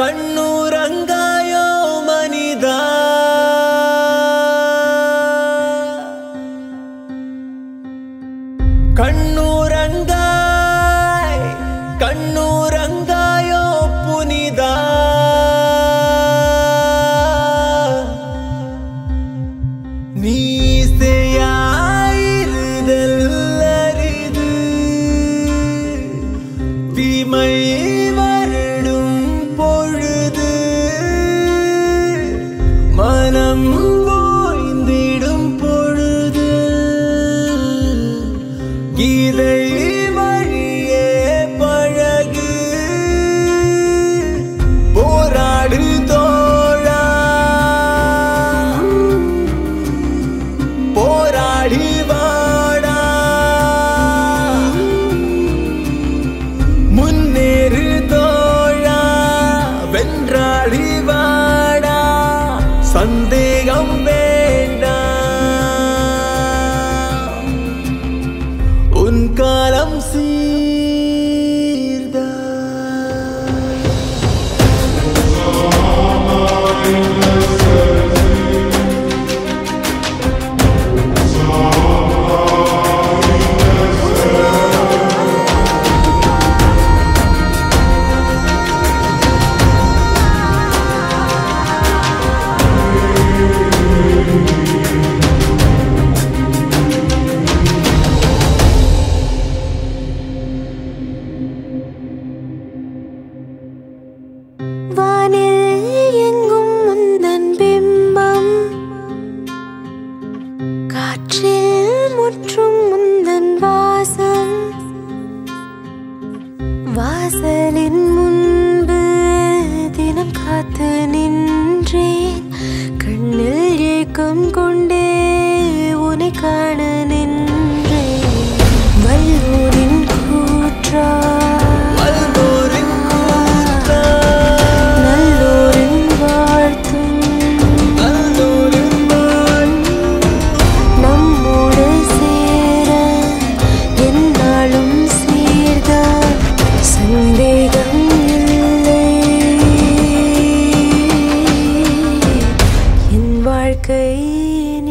கண்ணுறங்காயோ மனிதா கண்ணுறங்காயோ புனிதா நீ செய்யாயிருதல்லரிது தீமை வருடும் பொழுது மனம் ஓய்ந்திடும் பொழுது கீதை வழியே பழகு போராடு தோழா போராடி வாடா முன்னேறு தோழா வென்றாடி வாடா சந்தேகம் வேண்டாம் உன் காலம் சீர்தா வானில் எங்கும் முந்தன் பிம்பம் காற்றில் முற்றும் முந்தன் வாசம் வாசலின் முன்பு தினம் காத்து நின்றேன் கண்ணில் ஏக்கம் கொண்டே உன்னை காண நின்றேன் வல்லூரின் கூற்றா வாழ்க்கை